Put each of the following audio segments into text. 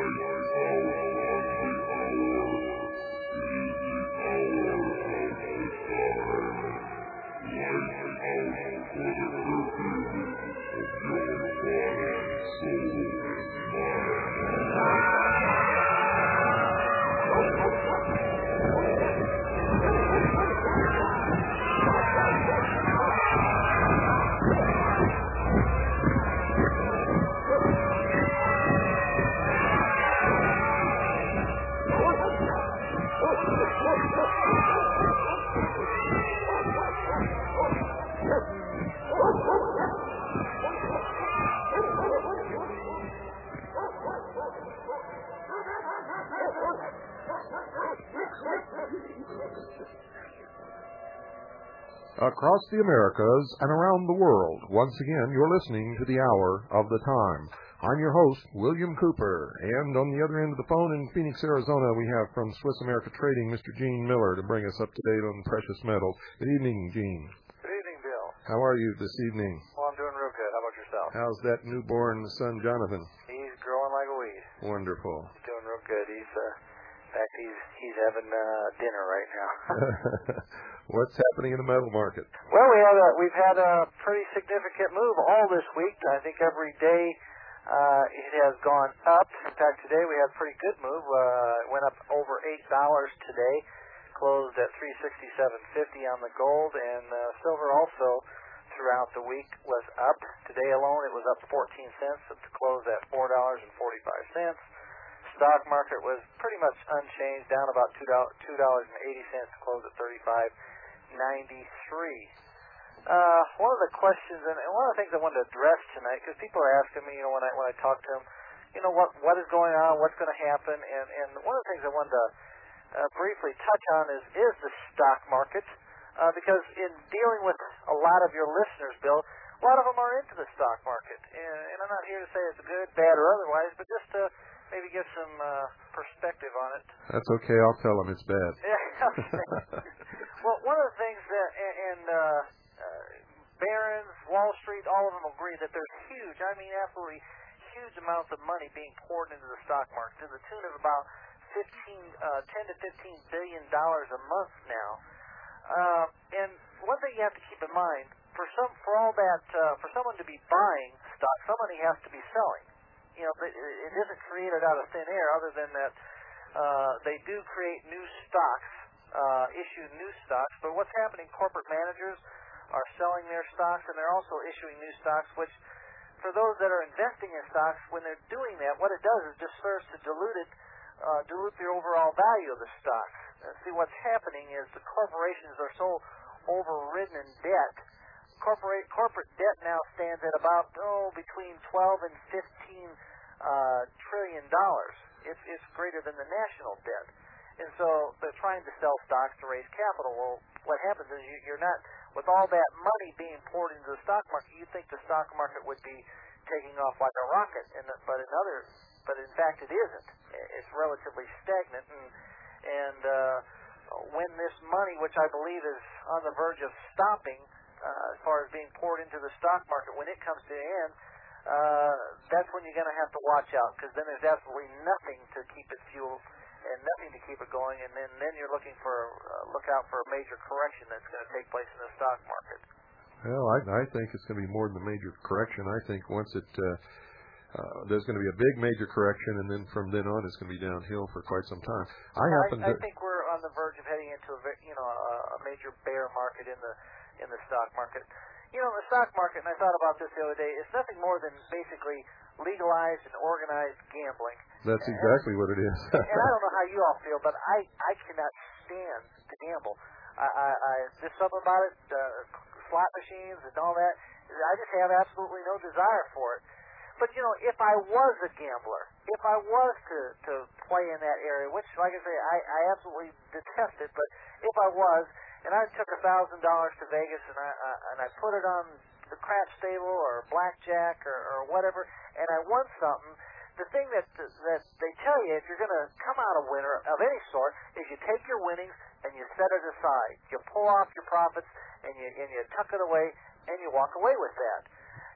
Across the Americas and around the world, once again, you're listening to the Hour of the Time. I'm your host, William Cooper, and on the other end of the phone in Phoenix, Arizona, we have from Swiss America Trading, Mr. Gene Miller, to bring us up to date on precious metals. Good evening, Gene. Good evening, Bill. How are you this evening? Well, I'm doing real good. How about yourself? How's that newborn son, Jonathan? He's growing like a weed. Wonderful. He's doing real good. In fact, he's having dinner right now. What's happening in the metal market? Well, we've had a pretty significant move all this week. I think every day it has gone up. In fact, today we had a pretty good move. It went up over $8 today. Closed at $367.50 on the gold, and silver also throughout the week was up. Today alone it was up 14 cents. It closed at $4.45. Stock market was pretty much unchanged, down about $2.80, closed at $35.93. One of the questions, and one of the things I wanted to address tonight, because people are asking me, when I talk to them, what is going on, what's going to happen, and one of the things I wanted to briefly touch on is the stock market, because in dealing with a lot of your listeners, Bill, a lot of them are into the stock market, and I'm not here to say it's good, bad, or otherwise, but just to maybe give some perspective on it. That's okay. I'll tell them it's bad. Yeah, okay. Well, one of the things that, Barron's, Wall Street, all of them agree that there's absolutely huge amounts of money being poured into the stock market to the tune of about $10 to $15 billion a month now. And one thing you have to keep in mind, for someone to be buying stock, somebody has to be selling. It isn't created out of thin air, other than that they do create new stocks, issue new stocks. But what's happening, corporate managers are selling their stocks, and they're also issuing new stocks, which for those that are investing in stocks, when they're doing that, what it does is just serves to dilute the overall value of the stock. And see, what's happening is the corporations are so overridden in debt. Corporate debt now stands at about between 12 and 15 trillion dollars. It's greater than the national debt, and so they're trying to sell stocks to raise capital. Well, what happens is you're not, with all that money being poured into the stock market, you think the stock market would be taking off like a rocket, but in fact it isn't. It's relatively stagnant, and when this money, which I believe is on the verge of stopping, as far as being poured into the stock market, when it comes to the end, that's when you're going to have to watch out, because then there's absolutely nothing to keep it fueled and nothing to keep it going, and then you're look out for a major correction that's going to take place in the stock market. Well, I think it's going to be more than a major correction. I think once there's going to be a big major correction, and then from then on it's going to be downhill for quite some time. I think we're on the verge of heading into a major bear market in the stock market. The stock market, and I thought about this the other day, is nothing more than basically legalized and organized gambling. That's exactly what it is. And I don't know how you all feel, but I cannot stand to gamble. There's something about it, slot machines and all that. I just have absolutely no desire for it. But, if I was a gambler, if I was to play in that area, which, like I say, I absolutely detest it, but if I was, and I took $1,000 to Vegas and I put it on the craps table or blackjack or whatever, and I won something, the thing that they tell you, if you're going to come out a winner of any sort, is you take your winnings and you set it aside. You pull off your profits and you tuck it away and you walk away with that.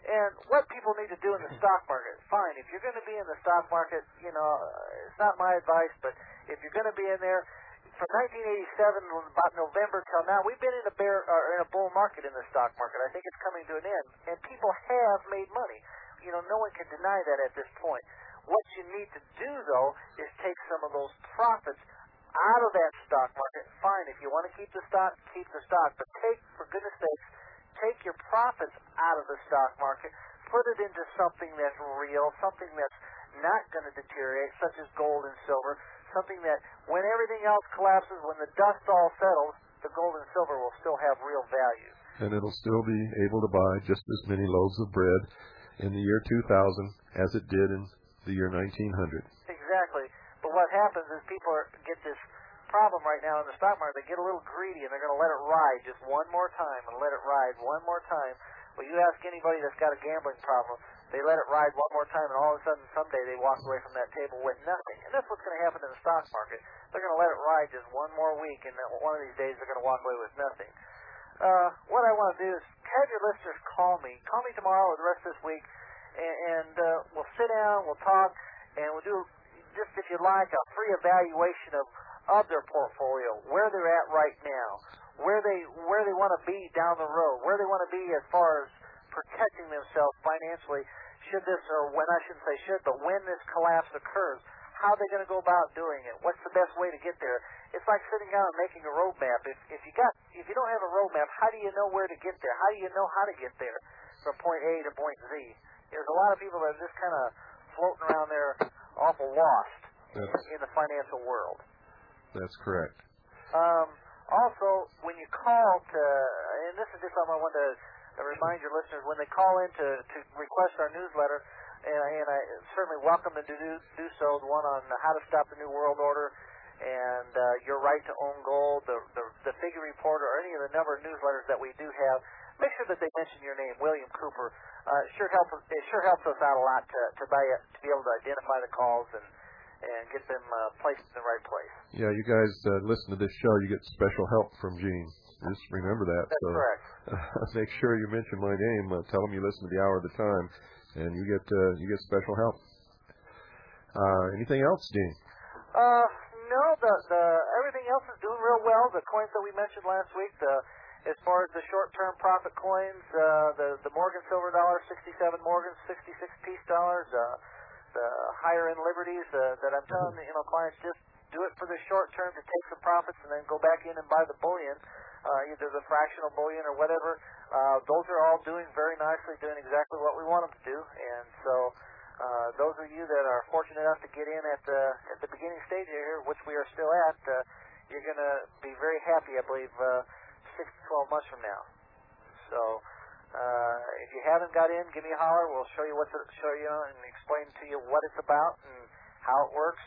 And what people need to do in the stock market, fine. If you're going to be in the stock market, it's not my advice, but if you're going to be in there, from 1987, about November till now, we've been in a bull market in the stock market. I think it's coming to an end, and people have made money. No one can deny that at this point. What you need to do, though, is take some of those profits out of that stock market. Fine, if you want to keep the stock, but for goodness sakes, take your profits out of the stock market, put it into something that's real, something that's not going to deteriorate, such as gold and silver, something that when everything else collapses, when the dust all settles, the gold and silver will still have real value. And it'll still be able to buy just as many loaves of bread in the year 2000 as it did in the year 1900. Exactly. But what happens is people get this problem right now in the stock market. They get a little greedy, and they're going to let it ride just one more time and let it ride one more time. Well, you ask anybody that's got a gambling problem, they let it ride one more time, and all of a sudden, someday they walk away from that table with nothing. And that's what's going to happen in the stock market. They're going to let it ride just one more week, and one of these days they're going to walk away with nothing. What I want to do is have your listeners call me. Call me tomorrow or the rest of this week, and we'll sit down, we'll talk, and we'll do, just if you like, a free evaluation of their portfolio, where they're at right now, where they want to be down the road, where they want to be as far as protecting themselves financially should this, or when I shouldn't say should, but when this collapse occurs. How are they going to go about doing it? What's the best way to get there? It's like sitting down and making a roadmap. If you don't have a roadmap, how do you know where to get there? How do you know how to get there from point A to point Z? There's a lot of people that are just kind of floating around there awful lost in the financial world. That's correct. Also, when you call to, and this is just something I want to remind your listeners, when they call in to request our newsletter, and I certainly welcome them to do so, the one on how to stop the New World Order, and your right to own gold, the figure report, or any of the number of newsletters that we do have, make sure that they mention your name, William Cooper. It sure helps us out a lot to be able to identify the calls and get them placed in the right place. Yeah, you guys listen to this show, you get special help from Gene. Just remember that. That's correct. Make sure you mention my name. Tell them you listen to the Hour of the Time, and you get special help. Anything else, Dean? No. The everything else is doing real well. The coins that we mentioned last week, as far as the short-term profit coins, the Morgan silver dollar, 67 Morgans, 66 peace dollars. The higher-end liberties that I'm telling clients, just do it for the short term to take some profits and then go back in and buy the bullion, either the fractional bullion or whatever. Those are all doing very nicely, doing exactly what we want them to do. And so those of you that are fortunate enough to get in at the beginning stage here, which we are still at, you're going to be very happy, I believe, 6 to 12 months from now. So if you haven't got in, give me a holler. We'll show you and explain to you what it's about and how it works.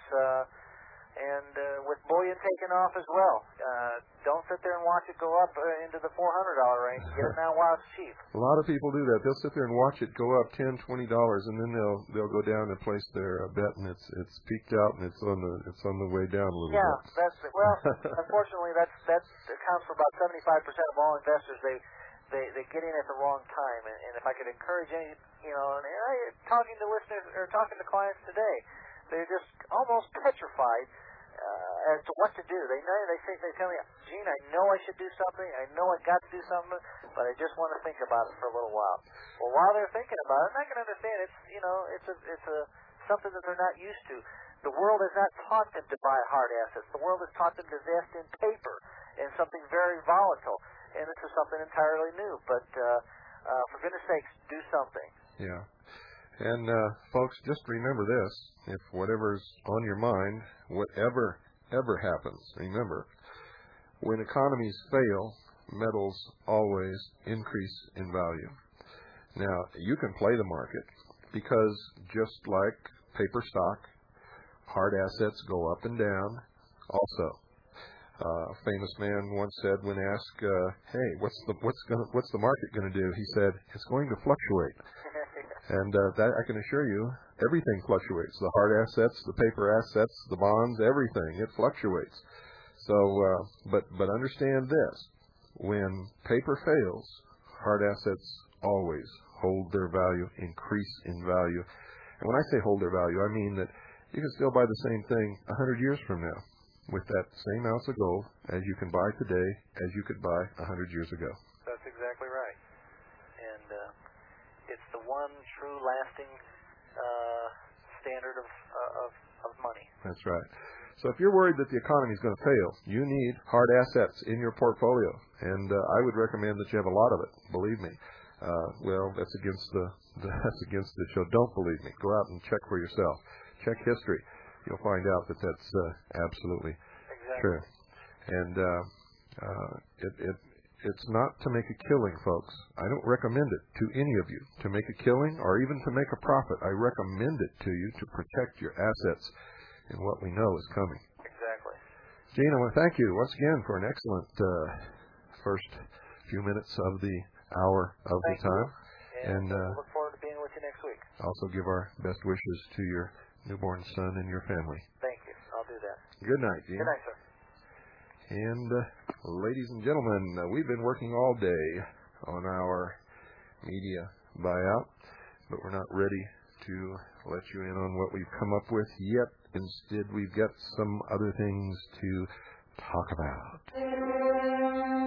And with bullion taking off as well, don't sit there and watch it go up into the $400 range. Get it now while it's cheap. A lot of people do that. They'll sit there and watch it go up $10, $20, and then they'll go down and place their bet, and it's peaked out and it's on the way down a little bit. Yeah, unfortunately, that accounts for about 75% of all investors. They get in at the wrong time, and if I could encourage any, talking to listeners or talking to clients today, they're just almost petrified as to what to do. They tell me, Gene, I know I should do something. I know I got to do something, but I just want to think about it for a little while. Well, while they're thinking about it, I can understand it's something that they're not used to. The world has not taught them to buy hard assets. The world has taught them to invest in paper and something very volatile. And this is something entirely new. But for goodness sakes, do something. Yeah. And, folks, just remember this. If whatever's on your mind, whatever ever happens, remember, when economies fail, metals always increase in value. Now, you can play the market because just like paper stock, hard assets go up and down also. A famous man once said when asked, hey, what's the market going to do? He said, it's going to fluctuate. And that I can assure you, everything fluctuates. The hard assets, the paper assets, the bonds, everything. It fluctuates. So, but understand this. When paper fails, hard assets always hold their value, increase in value. And when I say hold their value, I mean that you can still buy the same thing 100 years from now with that same ounce of gold as you can buy today as you could buy 100 years ago. That's exactly right. And it's the one true lasting standard of money. That's right. So if you're worried that the economy is going to fail, you need hard assets in your portfolio. And I would recommend that you have a lot of it, believe me. Well, that's against the show. Don't believe me. Go out and check for yourself. Check history. You'll find out that that's absolutely true. And it's not to make a killing, folks. I don't recommend it to any of you to make a killing or even to make a profit. I recommend it to you to protect your assets in what we know is coming. Exactly. Gene, I want to thank you once again for an excellent first few minutes of the hour of the time. And look forward to being with you next week. Also give our best wishes to your newborn son and your family. Thank you. I'll do that. Good night, Gene. Good night, sir. And ladies and gentlemen, we've been working all day on our media buyout, but we're not ready to let you in on what we've come up with yet. Instead, we've got some other things to talk about.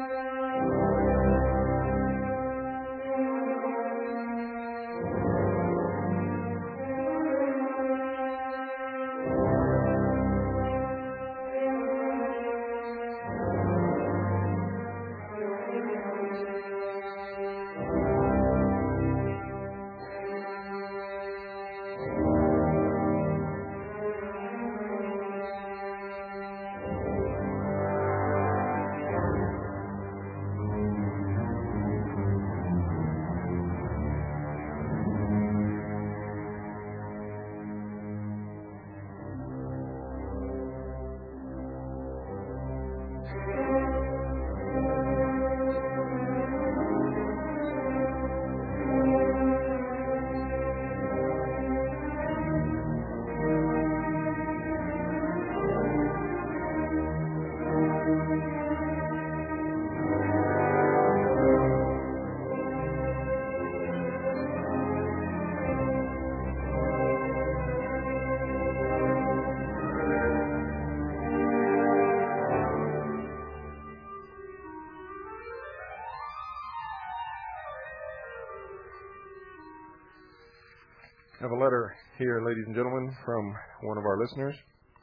I have a letter here, ladies and gentlemen, from one of our listeners.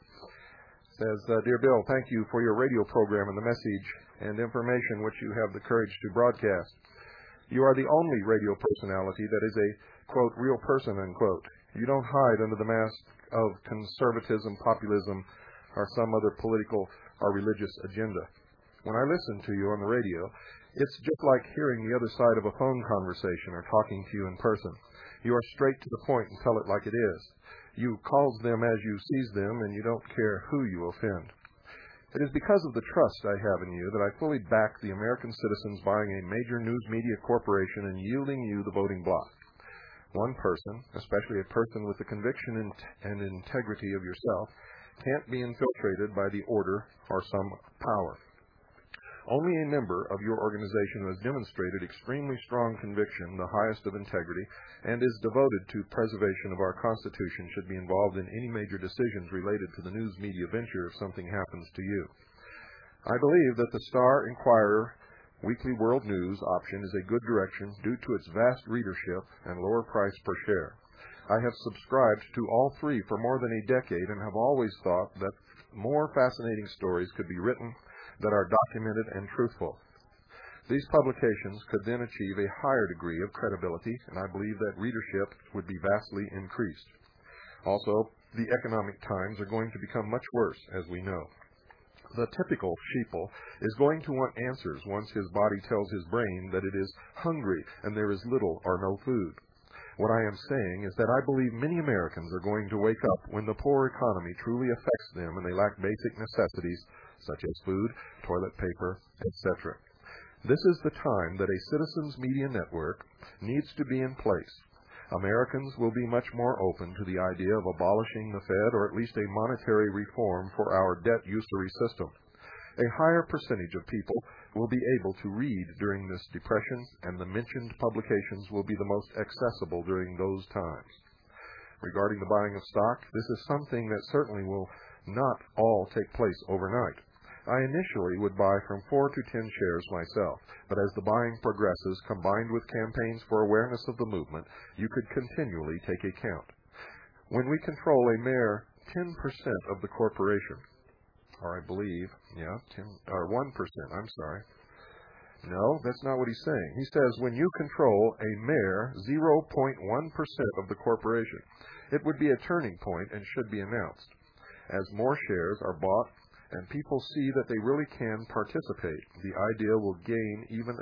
It says, Dear Bill, thank you for your radio program and the message and information which you have the courage to broadcast. You are the only radio personality that is a, quote, real person, unquote. You don't hide under the mask of conservatism, populism, or some other political or religious agenda. When I listen to you on the radio, it's just like hearing the other side of a phone conversation or talking to you in person. You are straight to the point and tell it like it is. You calls them as you sees them, and you don't care who you offend. It is because of the trust I have in you that I fully back the American citizens buying a major news media corporation and yielding you the voting block. One person, especially a person with the conviction and integrity of yourself, can't be infiltrated by the order or some power. Only a member of your organization who has demonstrated extremely strong conviction, the highest of integrity, and is devoted to preservation of our Constitution should be involved in any major decisions related to the news media venture if something happens to you. I believe that the Star Inquirer Weekly World News option is a good direction due to its vast readership and lower price per share. I have subscribed to all three for more than a decade and have always thought that more fascinating stories could be written that are documented and truthful. These publications could then achieve a higher degree of credibility, and I believe that readership would be vastly increased. Also, the economic times are going to become much worse, as we know. The typical sheeple is going to want answers once his body tells his brain that it is hungry and there is little or no food. What I am saying is that I believe many Americans are going to wake up when the poor economy truly affects them and they lack basic necessities such as food, toilet paper, etc. This is the time that a citizens' media network needs to be in place. Americans will be much more open to the idea of abolishing the Fed or at least a monetary reform for our debt usury system. A higher percentage of people will be able to read during this depression, and the mentioned publications will be the most accessible during those times. Regarding the buying of stock, this is something that certainly will not all take place overnight. I initially would buy from 4 to 10 shares myself, but as the buying progresses, combined with campaigns for awareness of the movement, you could continually take a count. When we control a mere 10% of the corporation, or I believe, 1%, I'm sorry. No, that's not what he's saying. He says when you control a mere 0.1% of the corporation, it would be a turning point and should be announced. As more shares are bought and people see that they really can participate, the idea will gain even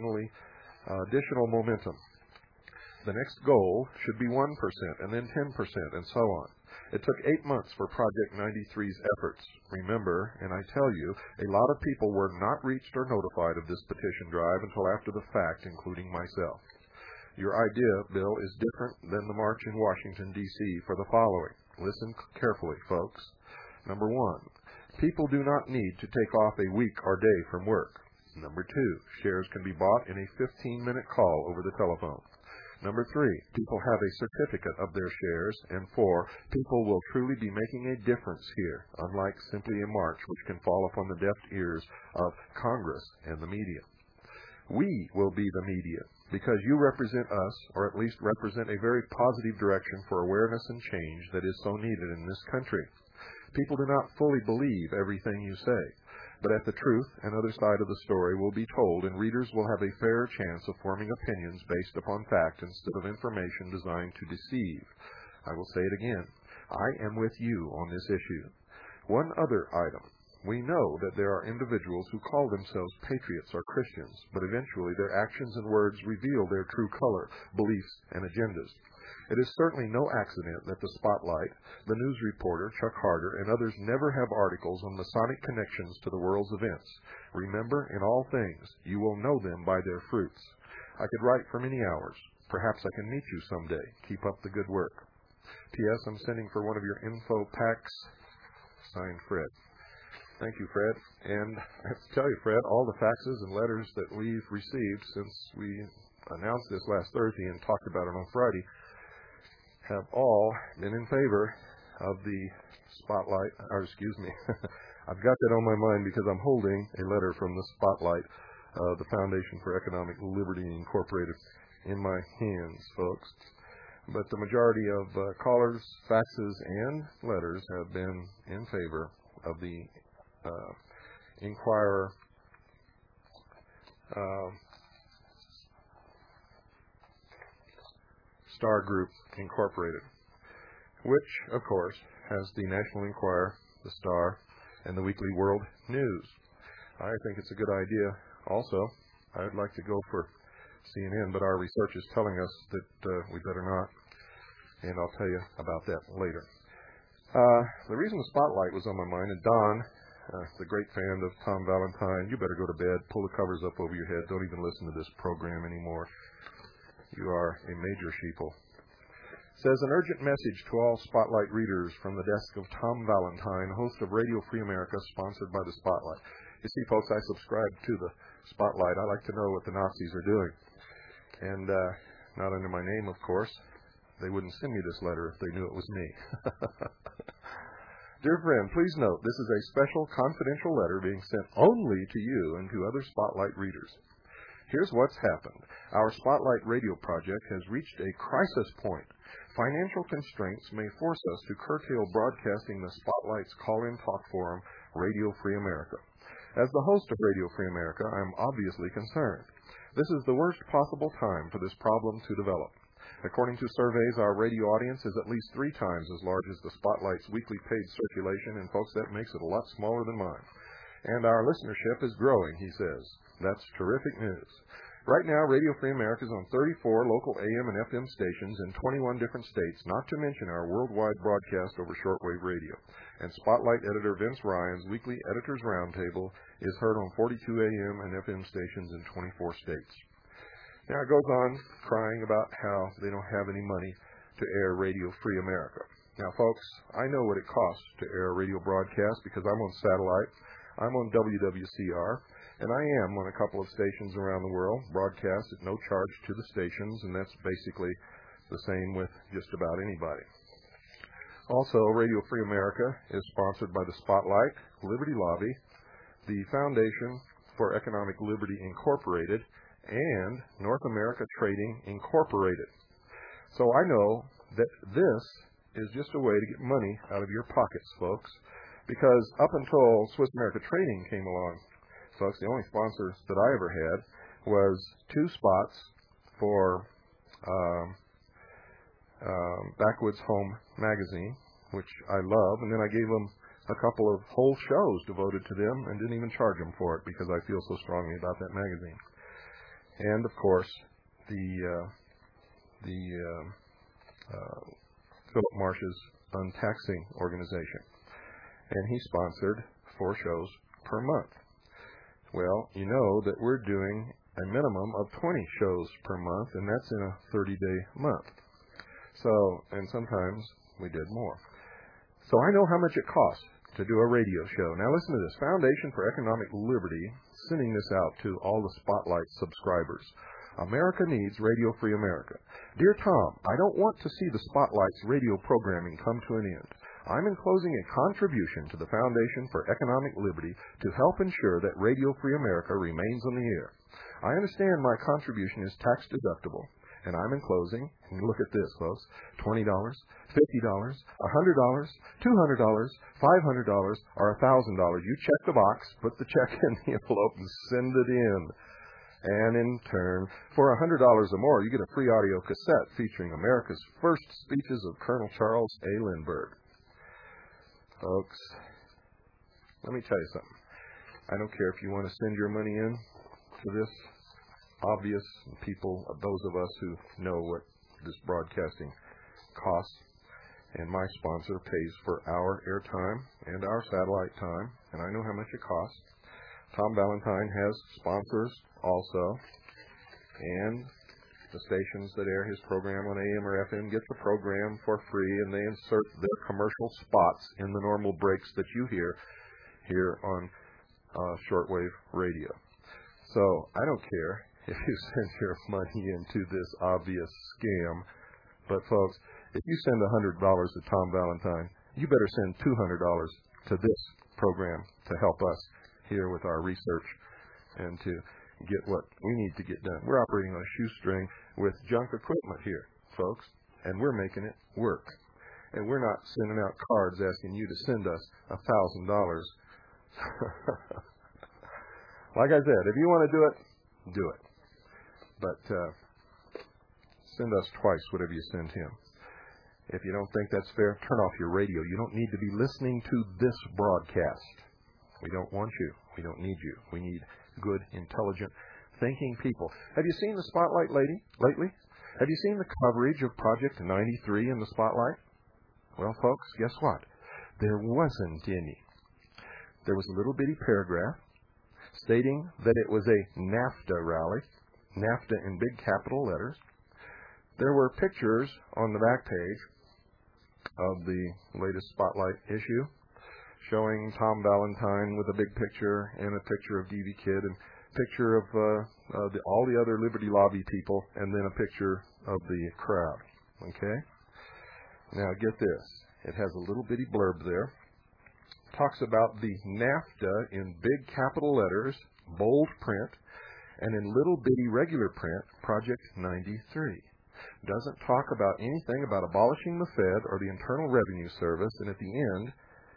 additional momentum. The next goal should be 1% and then 10% and so on. It took 8 months for Project 93's efforts. Remember, and I tell you, a lot of people were not reached or notified of this petition drive until after the fact, including myself. Your idea, Bill, is different than the march in Washington, D.C. for the following. Listen carefully, folks. Number 1, people do not need to take off a week or day from work. Number 2, shares can be bought in a 15-minute call over the telephone. Number 3, people have a certificate of their shares. And 4, people will truly be making a difference here, unlike simply a march which can fall upon the deaf ears of Congress and the media. We will be the media, because you represent us, or at least represent a very positive direction for awareness and change that is so needed in this country. People do not fully believe everything you say, but at the truth and other side of the story will be told, and readers will have a fair chance of forming opinions based upon fact instead of information designed to deceive. I will say it again. I am with you on this issue. One other item. We know that there are individuals who call themselves patriots or Christians, but eventually their actions and words reveal their true color, beliefs, and agendas. It is certainly no accident that the Spotlight, the news reporter, Chuck Harder, and others never have articles on Masonic connections to the world's events. Remember, in all things, you will know them by their fruits. I could write for many hours. Perhaps I can meet you someday. Keep up the good work. P.S. I'm sending for one of your info packs. Signed, Fred. Thank you, Fred. And I have to tell you, Fred, all the faxes and letters that we've received since we announced this last Thursday and talked about it on Friday have all been in favor of the Spotlight, I've got that on my mind because I'm holding a letter from the Spotlight, the Foundation for Economic Liberty Incorporated, in my hands, folks. But the majority of callers, faxes, and letters have been in favor of the Inquirer Star Group Incorporated, which, of course, has the National Enquirer, the Star, and the Weekly World News. I think it's a good idea. Also, I'd like to go for CNN, but our research is telling us that we better not, and I'll tell you about that later. The reason the Spotlight was on my mind, and Don, the great fan of Tom Valentine, you better go to bed, pull the covers up over your head, don't even listen to this program anymore. You are a major sheeple. Says an urgent message to all Spotlight readers from the desk of Tom Valentine, host of Radio Free America, sponsored by the Spotlight. You see, folks, I subscribe to the Spotlight. I like to know what the Nazis are doing. And not under my name, of course. They wouldn't send me this letter if they knew it was me. Dear friend, please note this is a special confidential letter being sent only to you and to other Spotlight readers. Here's what's happened. Our Spotlight radio project has reached a crisis point. Financial constraints may force us to curtail broadcasting the Spotlight's call-in talk forum, Radio Free America. As the host of Radio Free America, I am obviously concerned. This is the worst possible time for this problem to develop. According to surveys, our radio audience is at least 3 times as large as the Spotlight's weekly paid circulation, and folks, that makes it a lot smaller than mine. And our listenership is growing, he says. That's terrific news. Right now, Radio Free America is on 34 local AM and FM stations in 21 different states, not to mention our worldwide broadcast over shortwave radio. And Spotlight editor Vince Ryan's weekly Editors Roundtable is heard on 42 AM and FM stations in 24 states. Now it goes on crying about how they don't have any money to air Radio Free America. Now, folks, I know what it costs to air a radio broadcast because I'm on satellite. I'm on WWCR, and I am on a couple of stations around the world, broadcast at no charge to the stations, and that's basically the same with just about anybody. Also, Radio Free America is sponsored by the Spotlight, Liberty Lobby, the Foundation for Economic Liberty Incorporated, and North America Trading Incorporated. So I know that this is just a way to get money out of your pockets, folks, because up until Swiss America Trading came along, folks, the only sponsors that I ever had was 2 spots for Backwoods Home Magazine, which I love, and then I gave them a couple of whole shows devoted to them and didn't even charge them for it because I feel so strongly about that magazine. And, of course, Philip Marsh's Untaxing organization. And he sponsored 4 shows per month. Well, you know that we're doing a minimum of 20 shows per month, and that's in a 30-day month. So, and sometimes we did more. So I know how much it costs to do a radio show. Now listen to this. Foundation for Economic Liberty, sending this out to all the Spotlight subscribers. America needs Radio Free America. Dear Tom, I don't want to see the Spotlight's radio programming come to an end. I'm enclosing a contribution to the Foundation for Economic Liberty to help ensure that Radio Free America remains on the air. I understand my contribution is tax deductible, and I'm enclosing, and look at this, folks, $20, $50, $100, $200, $500, or $1,000. You check the box, put the check in the envelope, and send it in. And in turn, for $100 or more, you get a free audio cassette featuring America's first speeches of Colonel Charles A. Lindbergh. Folks, let me tell you something. I don't care if you want to send your money in to this. Obvious people, those of us who know what this broadcasting costs, and my sponsor pays for our airtime and our satellite time, and I know how much it costs. Tom Valentine has sponsors also, and the stations that air his program on AM or FM get the program for free, and they insert their commercial spots in the normal breaks that you hear here on shortwave radio. So I don't care if you send your money into this obvious scam, but folks, if you send $100 to Tom Valentine, you better send $200 to this program to help us here with our research and to get what we need to get done. We're operating on a shoestring with junk equipment here, folks, and we're making it work. And we're not sending out cards asking you to send us $1,000. Like I said, if you want to do it, do it. But send us twice whatever you send him. If you don't think that's fair, turn off your radio. You don't need to be listening to this broadcast. We don't want you. We don't need you. We need good, intelligent, thinking people. Have you seen the Spotlight lately? Have you seen the coverage of Project 93 in the Spotlight? Well, folks, guess what? There wasn't any. There was a little bitty paragraph stating that it was a NAFTA rally, NAFTA in big capital letters. There were pictures on the back page of the latest Spotlight issue showing Tom Valentine with a big picture and a picture of D.V. Kidd and a picture of all the other Liberty Lobby people and then a picture of the crowd. Okay? Now get this. It has a little bitty blurb there. Talks about the NAFTA in big capital letters, bold print, and in little bitty regular print, Project 93. Doesn't talk about anything about abolishing the Fed or the Internal Revenue Service, and at the end,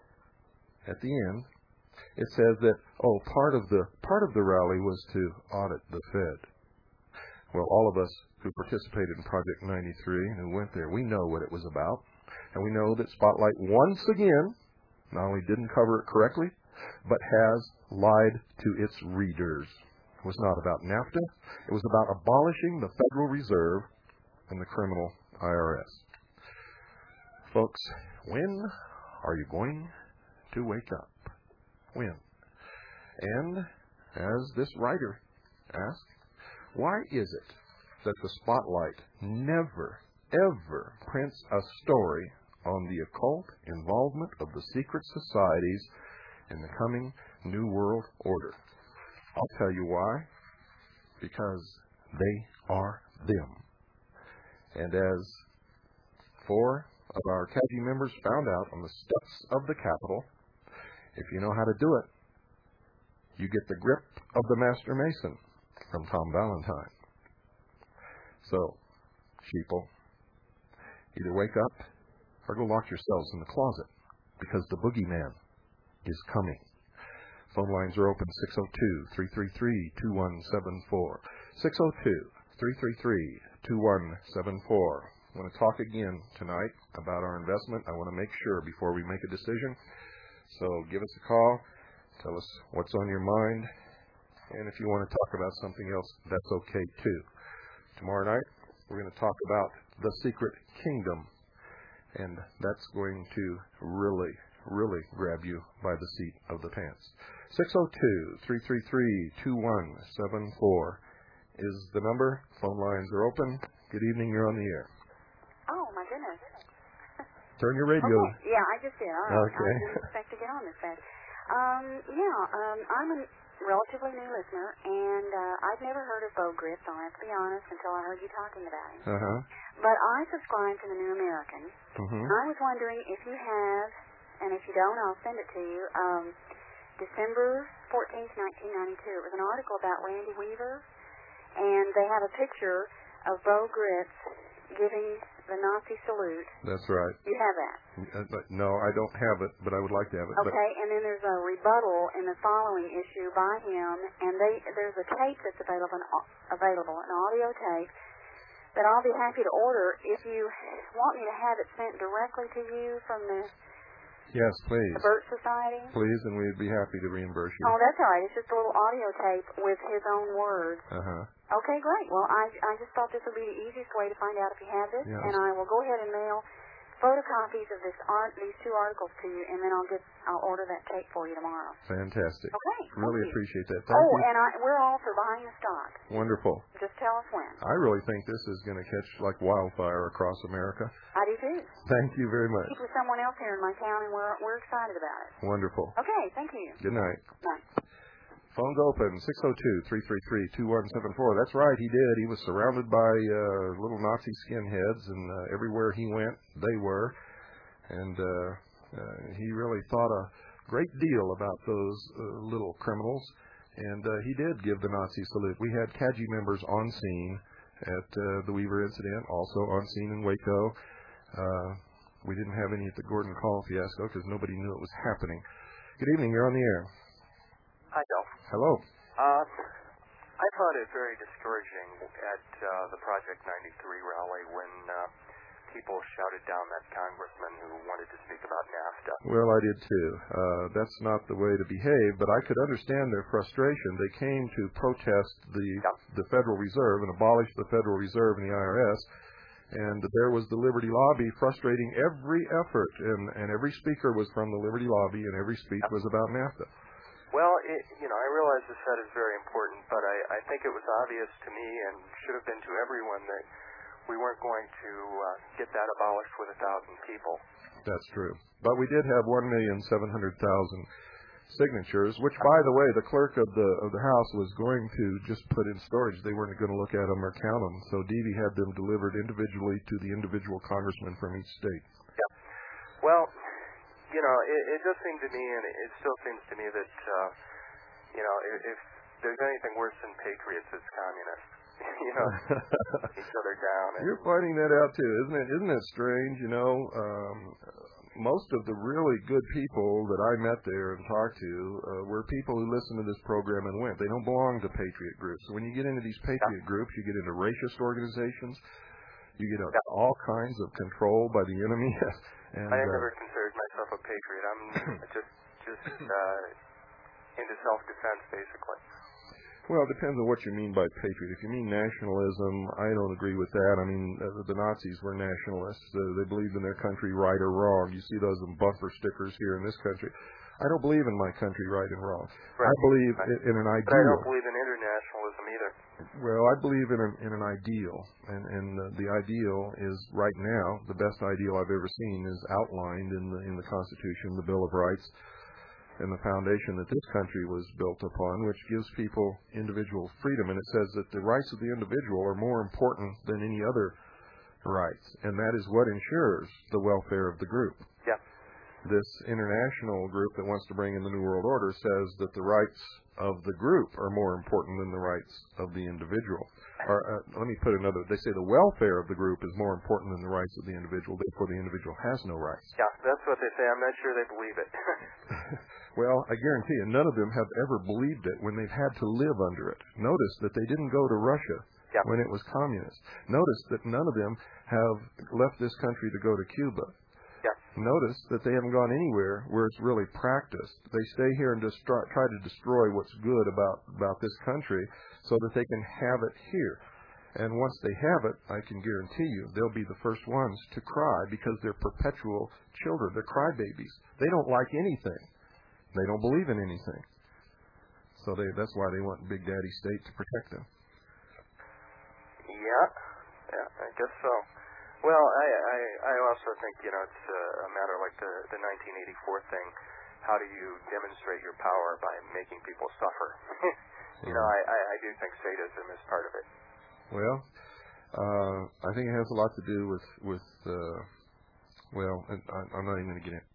it says that, part of the rally was to audit the Fed. Well, all of us who participated in Project 93 and who went there, we know what it was about. And we know that Spotlight once again not only didn't cover it correctly, but has lied to its readers. It was not about NAFTA. It was about abolishing the Federal Reserve and the criminal IRS. Folks, when are you going to wake up? When? And as this writer asked, why is it that the Spotlight never, ever prints a story on the occult involvement of the secret societies in the coming New World Order. I'll tell you why. Because they are them. And as 4 of our CAGI members found out on the steps of the Capitol, if you know how to do it, you get the grip of the Master Mason from Tom Valentine. So, sheeple, either wake up or go lock yourselves in the closet, because the boogeyman is coming. Phone lines are open, 602-333-2174. 602-333-2174. I want to talk again tonight about our investment. I want to make sure before we make a decision. So give us a call. Tell us what's on your mind. And if you want to talk about something else, that's okay too. Tomorrow night, we're going to talk about the secret kingdom. And that's going to really grab you by the seat of the pants. 602-333-2174 is the number. Phone lines are open. Good evening. You're on the air. Oh, my goodness. Turn your radio. Okay. Yeah, I just did. All right. Okay. I didn't expect to get on this fast. I'm a relatively new listener, and I've never heard of Bo Grips, I'll have to be honest, until I heard you talking about him. Uh-huh. But I subscribe to the New American. Mm-hmm. I was wondering if you have, and if you don't, I'll send it to you, December 14th, 1992. It was an article about Randy Weaver, and they have a picture of Bo Grips giving the Nazi salute. That's right. You have that? No, I don't have it, but I would like to have it. Okay, and then there's a rebuttal in the following issue by him, and there's a tape that's available, an audio tape, that I'll be happy to order if you want me to have it sent directly to you from the Yes, please. Burt Society. Please, and we'd be happy to reimburse you. Oh, that's all right. It's just a little audio tape with his own words. Uh-huh. Okay, great. Well, I just thought this would be the easiest way to find out if you have this, Yes. and I will go ahead and mail photocopies of these 2 articles to you, and then I'll order that tape for you tomorrow. Fantastic. Okay. Really appreciate that. Thank you. And we're all for buying the stock. Wonderful. Just tell us when. I really think this is going to catch like wildfire across America. I do too. Thank you very much. Keep with someone else here in my town, and we're excited about it. Wonderful. Okay, thank you. Good night. Bye. Phone's open, 602-333-2174. That's right, he did. He was surrounded by little Nazi skinheads, and everywhere he went, they were. And he really thought a great deal about those little criminals. And he did give the Nazi salute. We had CAGI members on scene at the Weaver incident, also on scene in Waco. We didn't have any at the Gordon Call fiasco because nobody knew it was happening. Good evening, you're on the air. Hi, Bill. Hello. I found it very discouraging at the Project 93 rally when people shouted down that congressman who wanted to speak about NAFTA. Well, I did too. That's not the way to behave, but I could understand their frustration. They came to protest the Federal Reserve and abolish the Federal Reserve and the IRS, and there was the Liberty Lobby frustrating every effort, and every speaker was from the Liberty Lobby, and every speech was about NAFTA. Well, I realize this set is very important, but I think it was obvious to me and should have been to everyone that we weren't going to get that abolished with 1,000 people. That's true. But we did have 1,700,000 signatures, which, by the way, the clerk of the House was going to just put in storage. They weren't going to look at them or count them. So Deevey had them delivered individually to the individual congressman from each state. Yeah. Well, it just seemed to me, and it still seems to me that, if there's anything worse than patriots, it's communists. Each other down. You're finding that out too, isn't it? Isn't it strange? Most of the really good people that I met there and talked to were people who listened to this program and went. They don't belong to patriot groups. So when you get into these patriot groups, you get into racist organizations. You get all kinds of control by the enemy. And, I never considered myself a patriot. I'm just into self-defense, basically. Well, it depends on what you mean by patriot. If you mean nationalism, I don't agree with that. I mean, the Nazis were nationalists. They believed in their country, right or wrong. You see those in bumper stickers here in this country. I don't believe in my country, right and wrong. Right. I believe in an ideal. But I don't believe in internationalism either. Well, I believe in an ideal, and the ideal is right now the best ideal I've ever seen is outlined in the Constitution, the Bill of Rights. and the foundation that this country was built upon, which gives people individual freedom. And it says that the rights of the individual are more important than any other rights, and that is what ensures the welfare of the group. Yeah. This international group that wants to bring in the New World Order says that the rights of the group are more important than the rights of the individual. Or let me put another. They say the welfare of the group is more important than the rights of the individual. Therefore, the individual has no rights. Yeah, that's what they say. I'm not sure they believe it. Well, I guarantee you, none of them have ever believed it when they've had to live under it. Notice that they didn't go to Russia when it was communist. Notice that none of them have left this country to go to Cuba. Yeah. Notice that they haven't gone anywhere where it's really practiced. They stay here and try to destroy what's good about this country so that they can have it here. And once they have it, I can guarantee you, they'll be the first ones to cry because they're perpetual children. They're crybabies. They don't like anything. They don't believe in anything. So that's why they want Big Daddy State to protect them. Yeah, I guess so. Well, I also think, it's a matter like the 1984 thing. How do you demonstrate your power by making people suffer? I do think sadism is part of it. Well, I think it has a lot to do with I'm not even going to get in.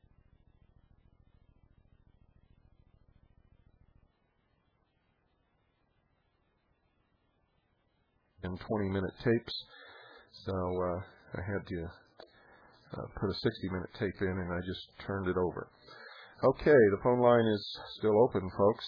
In 20-minute tapes, so I had to put a 60-minute tape in, and I just turned it over. Okay, the phone line is still open, folks,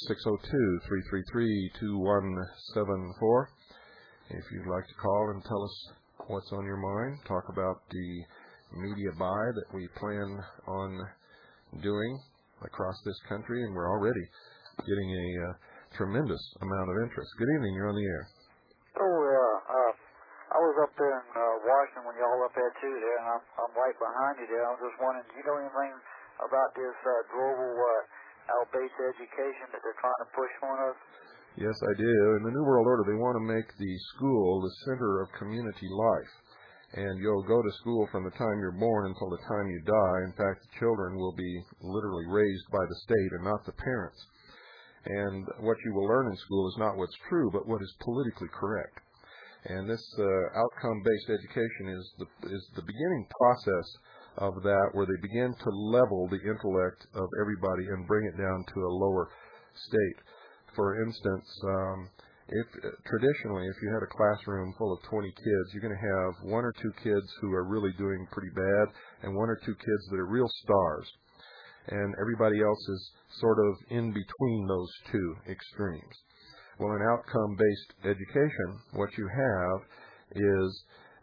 602-333-2174. If you'd like to call and tell us what's on your mind, talk about the media buy that we plan on doing across this country, and we're already getting a tremendous amount of interest. Good evening, you're on the air. I was up there in Washington when y'all up there too there, and I'm right behind you there. I was just wondering, do you know anything about this global out-based education that they're trying to push on us? Yes, I do. In the New World Order, they want to make the school the center of community life. And you'll go to school from the time you're born until the time you die. In fact, the children will be literally raised by the state and not the parents. And what you will learn in school is not what's true, but what is politically correct. And this outcome-based education is the beginning process of that, where they begin to level the intellect of everybody and bring it down to a lower state. For instance, traditionally, if you had a classroom full of 20 kids, you're going to have one or two kids who are really doing pretty bad and one or two kids that are real stars. And everybody else is sort of in between those two extremes. Well, in outcome-based education, what you have is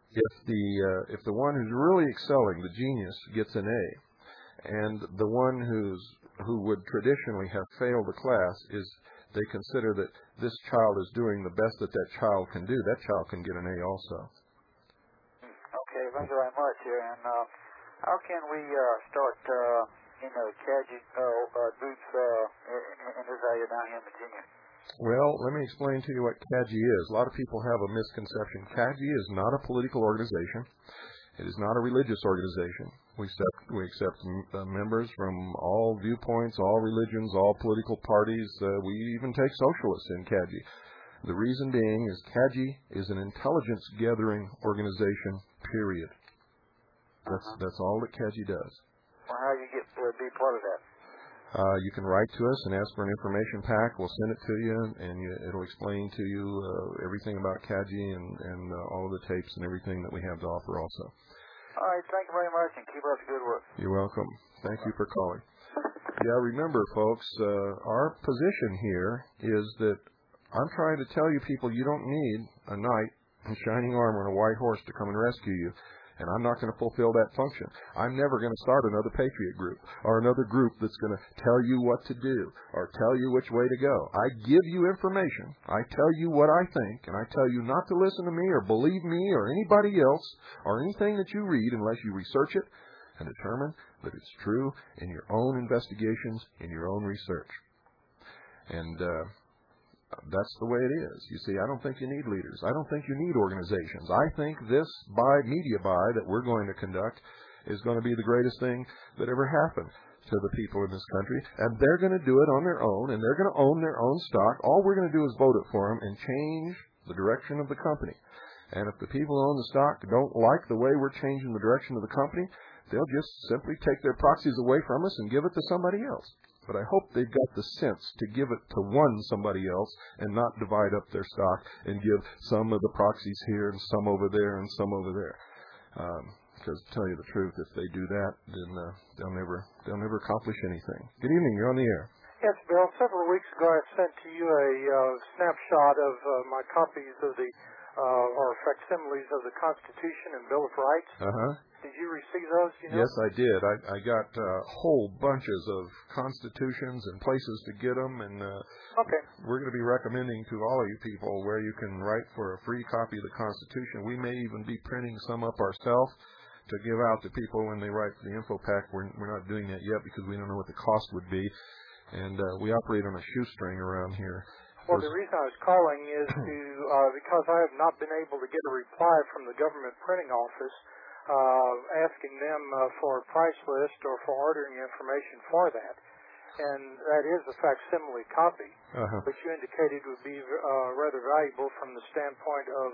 if the one who's really excelling, the genius, gets an A, and the one who would traditionally have failed the class they consider that this child is doing the best that child can do, that child can get an A also. Okay, thank you very much here. And how can we start, CAGI groups in this area down here in Virginia? Well, let me explain to you what CAGI is. A lot of people have a misconception. CAGI is not a political organization. It is not a religious organization. We accept members from all viewpoints, all religions, all political parties. We even take socialists in CAGI. The reason being is CAGI is an intelligence-gathering organization, period. That's all that CAGI does. Well, how do you get to be part of that? You can write to us and ask for an information pack. We'll send it to you, and it'll explain to you everything about CAGI and all of the tapes and everything that we have to offer also. All right, thank you very much, and keep up the good work. You're welcome. Thank you for calling. Yeah, remember, folks, our position here is that I'm trying to tell you people you don't need a knight in shining armor and a white horse to come and rescue you. And I'm not going to fulfill that function. I'm never going to start another Patriot group or another group that's going to tell you what to do or tell you which way to go. I give you information. I tell you what I think, and I tell you not to listen to me or believe me or anybody else or anything that you read unless you research it and determine that it's true in your own investigations, in your own research. And that's the way it is. You see, I don't think you need leaders. I don't think you need organizations. I think this media buy that we're going to conduct is going to be the greatest thing that ever happened. to the people in this country, and they're going to do it on their own, and they're going to own their own stock. All we're going to do is vote it for them and change the direction of the company. And if the people who own the stock don't like the way we're changing the direction of the company, they'll just simply take their proxies away from us and give it to somebody else. But I hope they've got the sense to give it to somebody else and not divide up their stock and give some of the proxies here and some over there and some over there. Because to tell you the truth, if they do that, then they'll never accomplish anything. Good evening. You're on the air. Yes, Bill. Several weeks ago, I sent to you a snapshot of my copies of or facsimiles of the Constitution and Bill of Rights. Did you receive those? Yes, I did. I got whole bunches of constitutions and places to get them, and we're going to be recommending to all of you people where you can write for a free copy of the Constitution. We may even be printing some up ourselves to give out to people when they write the info pack. We're not doing that yet because we don't know what the cost would be, and we operate on a shoestring around here. Well, the reason I was calling is because I have not been able to get a reply from the government printing office asking them for a price list or for ordering information for that. And that is a facsimile copy, which you indicated would be rather valuable from the standpoint of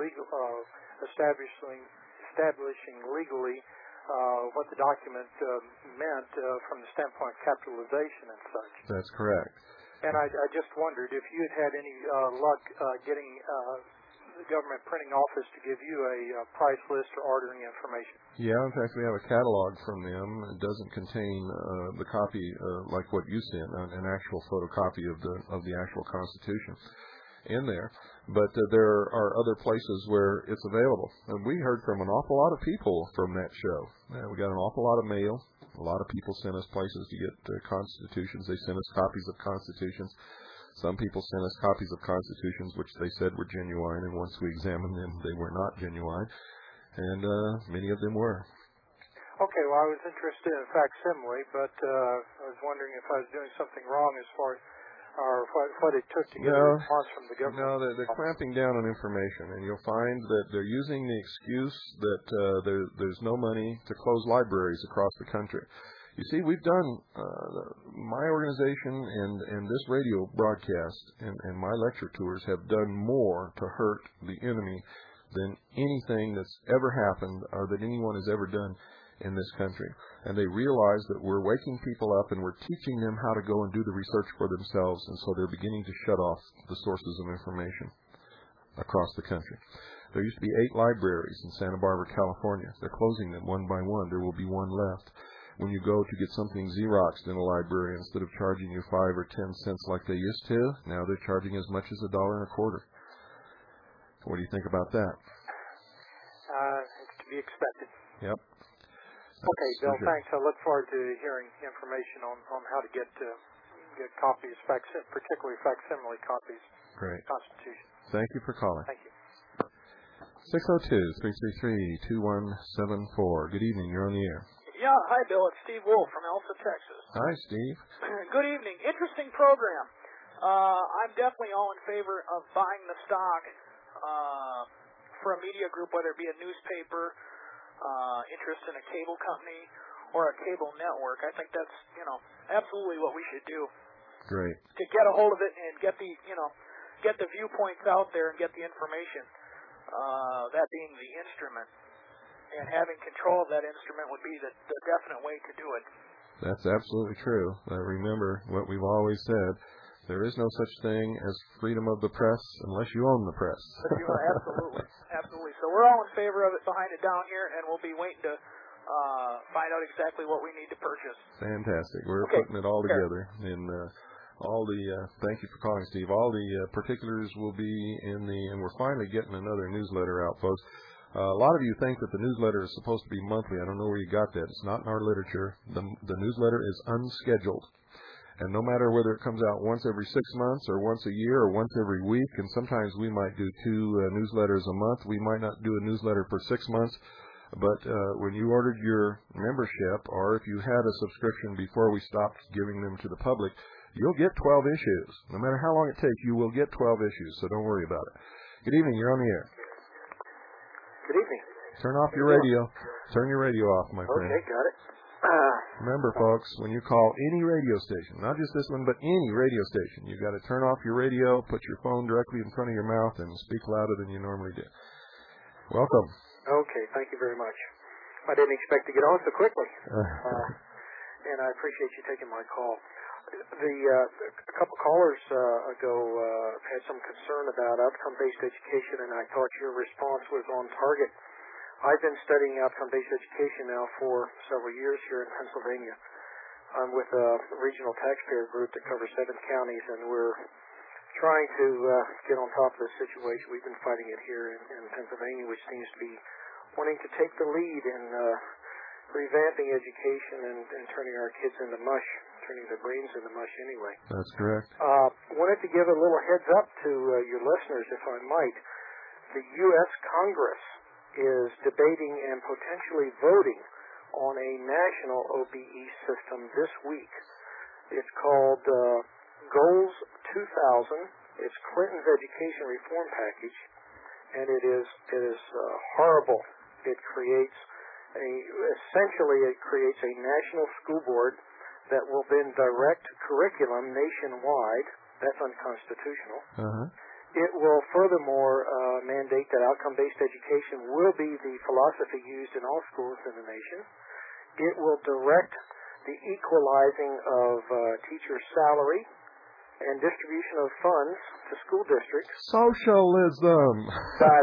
establishing legally what the document meant from the standpoint of capitalization and such. That's correct. And I just wondered if you had any luck getting the government printing office to give you a price list or ordering information. Yeah, in fact, we have a catalog from them. It doesn't contain the copy like what you sent, an actual photocopy of the actual Constitution in there. But there are other places where it's available. And we heard from an awful lot of people from that show. We got an awful lot of mail. A lot of people sent us places to get constitutions. They sent us copies of constitutions. Some people sent us copies of constitutions which they said were genuine, and once we examined them, they were not genuine. And many of them were. Okay, well, I was interested in facsimile, but I was wondering if I was doing something wrong as far as what it took to get a response from the government. No, they're clamping down on information, and you'll find that they're using the excuse that there's no money to close libraries across the country. You see, we've done, my organization and this radio broadcast and my lecture tours have done more to hurt the enemy than anything that's ever happened or that anyone has ever done in this country. And they realize that we're waking people up and we're teaching them how to go and do the research for themselves, and so they're beginning to shut off the sources of information across the country. There used to be 8 libraries in Santa Barbara, California. They're closing them one by one. There will be one left. When you go to get something Xeroxed in a library, instead of charging you 5 or 10 cents like they used to, now they're charging as much as $1.25. What do you think about that? It's to be expected. Yep. Okay, Bill, thanks. I look forward to hearing information on how to get copies, particularly facsimile copies Great. of the Constitution. Thank you for calling. Thank you. 602-333-2174. Good evening. You're on the air. Yeah, hi, Bill. It's Steve Wolf from Elsa, Texas. Hi, Steve. Good evening. Interesting program. I'm definitely all in favor of buying the stock for a media group, whether it be a newspaper, interest in a cable company, or a cable network. I think that's, absolutely what we should do. Great. To get a hold of it and get the viewpoints out there and get the information. That being the instrument. And having control of that instrument would be the definite way to do it. That's absolutely true. Remember what we've always said. There is no such thing as freedom of the press unless you own the press. Absolutely. Absolutely. So we're all in favor of it behind it down here, and we'll be waiting to find out exactly what we need to purchase. Fantastic. We're putting it all together. And thank you for calling, Steve. All the particulars will be in and we're finally getting another newsletter out, folks. A lot of you think that the newsletter is supposed to be monthly. I don't know where you got that. It's not in our literature. The newsletter is unscheduled. And no matter whether it comes out once every 6 months or once a year or once every week, and sometimes we might do 2 newsletters a month. We might not do a newsletter for 6 months. But when you ordered your membership, or if you had a subscription before we stopped giving them to the public, you'll get 12 issues. No matter how long it takes, you will get 12 issues, so don't worry about it. Good evening. You're on the air. Good evening. Turn off your radio. Turn your radio off, my friend. Okay, got it. Remember, folks, when you call any radio station, not just this one, but any radio station, you've got to turn off your radio, put your phone directly in front of your mouth, and speak louder than you normally do. Welcome. Okay, thank you very much. I didn't expect to get on so quickly, and I appreciate you taking my call. A couple callers ago had some concern about outcome-based education, and I thought your response was on target. I've been studying outcome-based education now for several years here in Pennsylvania. I'm with a regional taxpayer group that covers 7 counties, and we're trying to get on top of this situation. We've been fighting it here in Pennsylvania, which seems to be wanting to take the lead in revamping education and turning our kids into mush, turning their brains into mush anyway. That's correct. Wanted to give a little heads up to your listeners, if I might. The U.S. Congress is debating and potentially voting on a national OBE system this week. It's called Goals 2000. It's Clinton's education reform package, and it is horrible. It creates essentially a national school board that will then direct curriculum nationwide. That's unconstitutional. Uh-huh. It will furthermore mandate that outcome-based education will be the philosophy used in all schools in the nation. It will direct the equalizing of teacher salary and distribution of funds to school districts. Socialism. Got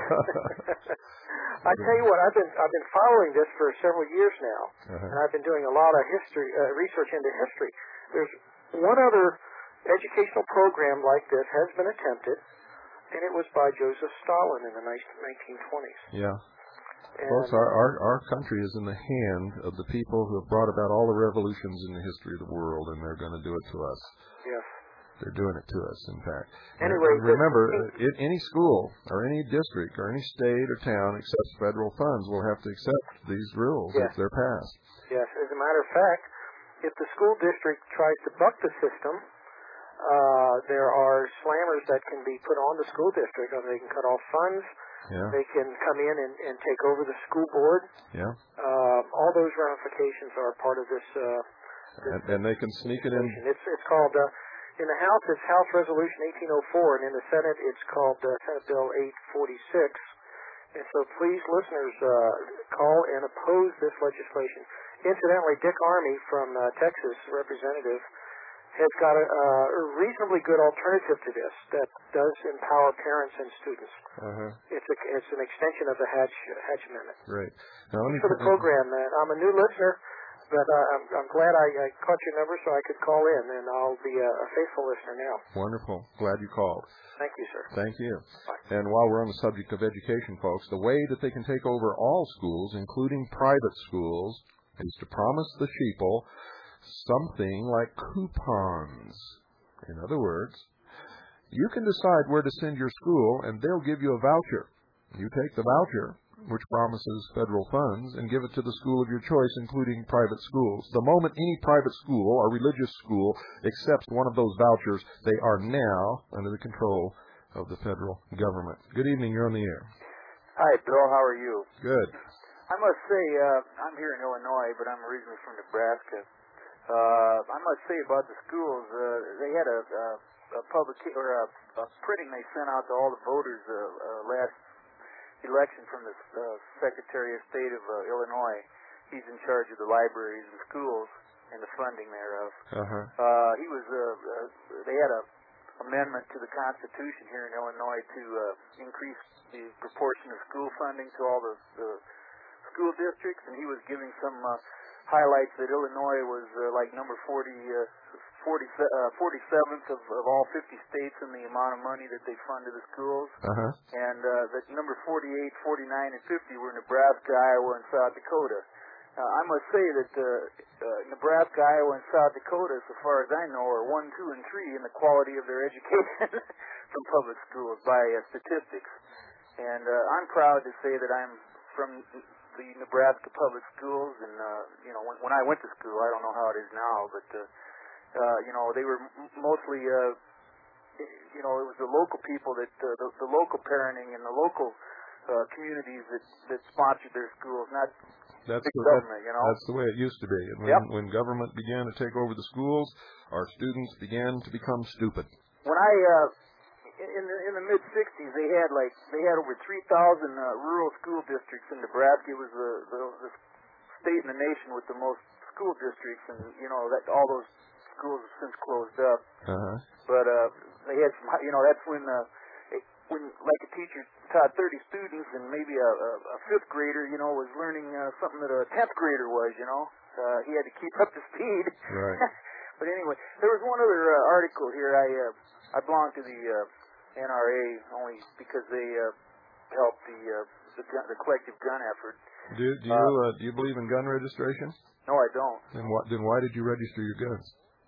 it. I tell you what, I've been following this for several years now, and I've been doing a lot of research into history. There's one other educational program like this has been attempted, and it was by Joseph Stalin in the 1920s. Yeah. Folks, our country is in the hand of the people who have brought about all the revolutions in the history of the world, and they're going to do it to us. Yes. They're doing it to us, in fact. Anyway, remember, any school or any district or any state or town accepts federal funds will have to accept these rules if they're passed. Yes. As a matter of fact, if the school district tries to buck the system, there are slammers that can be put on the school district. They can cut off funds. Yeah. They can come in and take over the school board. Yeah. All those ramifications are part of this. And they can sneak it in. It's called, in the House, it's House Resolution 1804, and in the Senate, it's called Senate Bill 846. And so please, listeners, call and oppose this legislation. Incidentally, Dick Armey from Texas, representative, has got a reasonably good alternative to this that does empower parents and students. It's an extension of the Hatch Amendment. Great. Now, let me for the program, man. I'm a new listener, but I'm glad I caught your number so I could call in, and I'll be a faithful listener now. Wonderful. Glad you called. Thank you, sir. Thank you. Bye. And while we're on the subject of education, folks, the way that they can take over all schools, including private schools, is to promise the sheeple something like coupons. In other words, you can decide where to send your school, and they'll give you a voucher. You take the voucher, which promises federal funds, and give it to the school of your choice, including private schools. The moment any private school or religious school accepts one of those vouchers, they are now under the control of the federal government. Good evening. You're on the air. Hi, Bill. How are you? Good. I must say, I'm here in Illinois, but I'm originally from Nebraska. I must say about the schools, they had a printing they sent out to all the voters last election from the Secretary of State of Illinois. He's in charge of the libraries and schools and the funding thereof. They had a amendment to the Constitution here in Illinois to increase the proportion of school funding to all the school districts, and he was giving some highlights that Illinois was like number 47th of all 50 states in the amount of money that they fund to the schools, and that number 48, 49, and 50 were Nebraska, Iowa, and South Dakota. I must say that Nebraska, Iowa, and South Dakota, so far as I know, are 1, 2, and 3 in the quality of their education from public schools by statistics. And I'm proud to say that I'm from the Nebraska public schools, and when I went to school, I don't know how it is now, but they were mostly it was the local people that the local parenting and the local communities that sponsored their schools, not That's government, you know. That's the way it used to be. And when government began to take over the schools, our students began to become stupid. When I in the mid '60s, they had over 3,000 rural school districts in Nebraska. It was the state in the nation with the most school districts, and you know that all those schools have since closed up. But they had some, you know, that's when like a teacher taught 30 students and maybe a fifth grader, you know, was learning something that a 10th grader was, you know. He had to keep up to speed. Right. But anyway, there was one other article here. I belong to the NRA only because they help the collective gun effort. Do you believe in gun registration? No, I don't. Then why did you register your guns?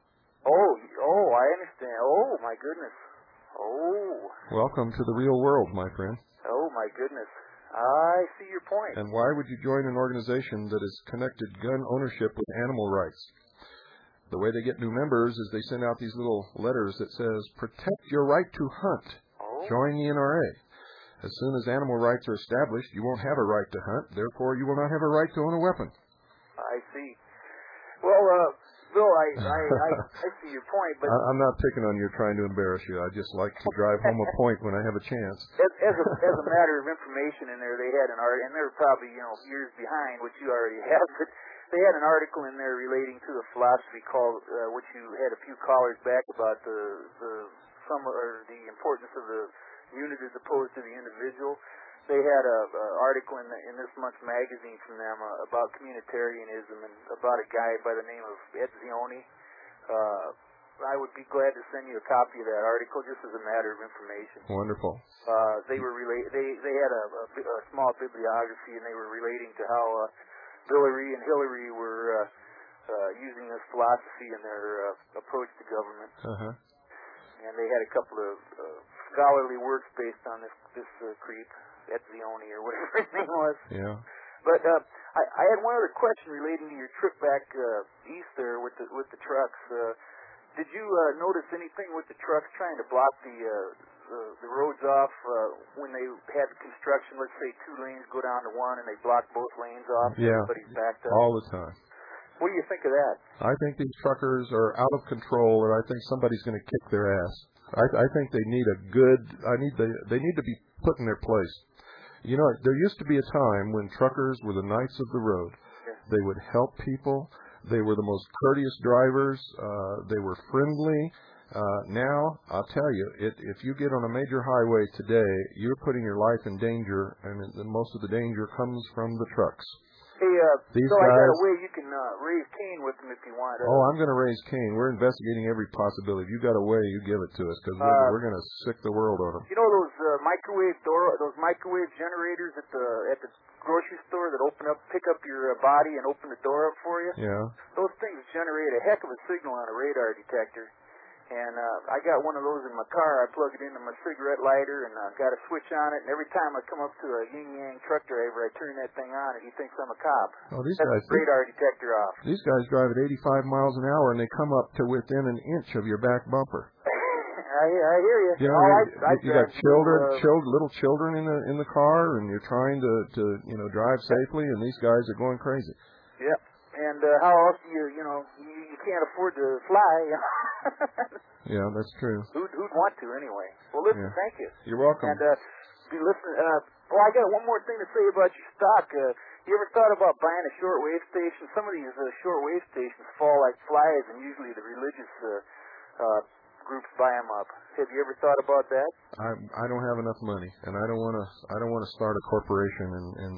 Oh, I understand. Oh, my goodness. Oh. Welcome to the real world, my friend. Oh, my goodness. I see your point. And why would you join an organization that has connected gun ownership with animal rights? The way they get new members is they send out these little letters that says, protect your right to hunt. Join the NRA. As soon as animal rights are established, you won't have a right to hunt. Therefore, you will not have a right to own a weapon. I see. Well, Bill, I see your point, but I'm not picking on you, trying to embarrass you. I just like to drive home a point when I have a chance. As a matter of information in there, they had an article, and they're probably years behind, which you already have, but they had an article in there relating to the philosophy called, which you had a few callers back about the importance of the unit as opposed to the individual. They had an article in this month's magazine from them about communitarianism and about a guy by the name of Ed Zioni. I would be glad to send you a copy of that article just as a matter of information. Wonderful. They were they had a small bibliography, and they were relating to how Hillary and Hillary were using this philosophy in their approach to government. And they had a couple of scholarly works based on this creep. Etzioni or whatever his name was. Yeah. But I had one other question relating to your trip back east there with the trucks. Did you notice anything with the trucks trying to block the roads off when they had the construction? Let's say 2 lanes go down to 1 and they block both lanes off. Yeah. Everybody's backed up. All the time. What do you think of that? I think these truckers are out of control, and I think somebody's going to kick their ass. I think they need they need to be put in their place. You know, there used to be a time when truckers were the knights of the road. Yeah. They would help people. They were the most courteous drivers. They were friendly. Now, I'll tell you, if you get on a major highway today, you're putting your life in danger, and most of the danger comes from the trucks. Hey, These guys, I got a guys, way you can raise Cain with them if you want. I'm going to raise Cain. We're investigating every possibility. If you got a way, you give it to us, because we're going to sick the world on them. You know those microwave generators at the grocery store that pick up your body and open the door up for you? Yeah. Those things generate a heck of a signal on a radar detector. And I got one of those in my car. I plug it into my cigarette lighter and got a switch on it. And every time I come up to a yin-yang truck driver, I turn that thing on, and he thinks I'm a cop. Oh, these That's guys. the radar detector off. These guys drive at 85 miles an hour, and they come up to within an inch of your back bumper. I hear you. You know, you got little children in the car, and you're trying to drive safely, and these guys are going crazy. Yep. And how else do you can't afford to fly? Yeah, that's true. Who'd want to anyway? Well, listen, thank you. You're welcome. And listen. I got one more thing to say about your stock. You ever thought about buying a shortwave station? Some of these shortwave stations fall like flies, and usually the religious groups buy them up. Have you ever thought about that? I don't have enough money, and I don't want to start a corporation.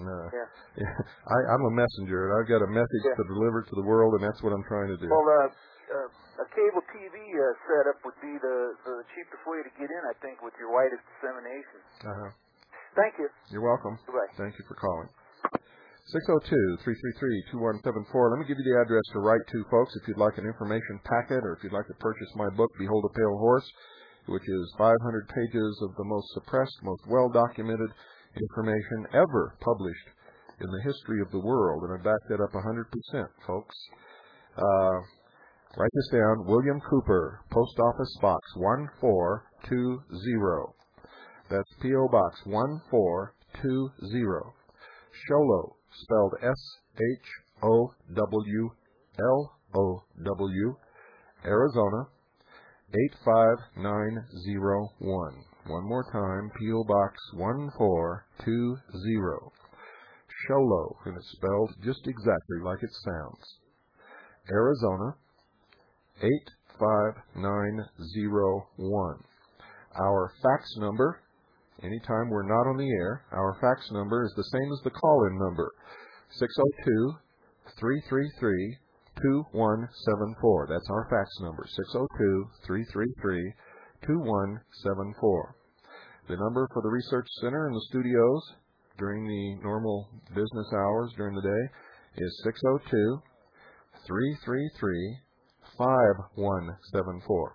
I'm a messenger, and I've got a message to deliver to the world, and that's what I'm trying to do. Well, a cable TV setup would be the cheapest way to get in, I think, with your widest dissemination. Thank you. You're welcome. Goodbye. Thank you for calling. 602-333-2174. Let me give you the address to write to, folks, if you'd like an information packet or if you'd like to purchase my book, Behold a Pale Horse, which is 500 pages of the most suppressed, most well-documented information ever published in the history of the world. And I back that up 100%, folks. Write this down. William Cooper, Post Office Box 1420. That's P.O. Box 1420. Show Low, spelled SHOWLOW, Arizona 85901. One more time, P.O. Box 1420. Sholo, and it's spelled just exactly like it sounds. Arizona 85901. Our fax number, anytime we're not on the air, our fax number is the same as the call-in number, 602-333-2174. That's our fax number, 602-333-2174. The number for the Research Center in the studios during the normal business hours during the day is 602-333-5174.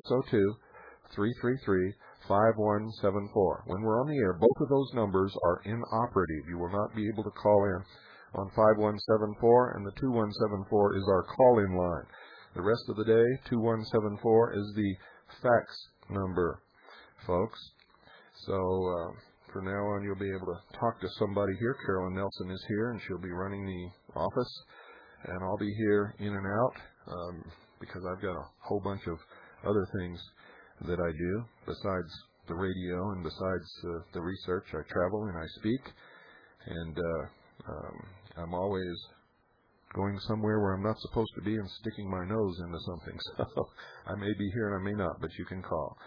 602-333-5174. When we're on the air, both of those numbers are inoperative. You will not be able to call in on 5174, and the 2174 is our call-in line. The rest of the day, 2174 is the fax number, folks. So from now on, you'll be able to talk to somebody here. Carolyn Nelson is here, and she'll be running the office, and I'll be here in and out because I've got a whole bunch of other things that I do besides the radio and besides the research. I travel and I speak, and I'm always going somewhere where I'm not supposed to be and sticking my nose into something. So I may be here and I may not, but you can call.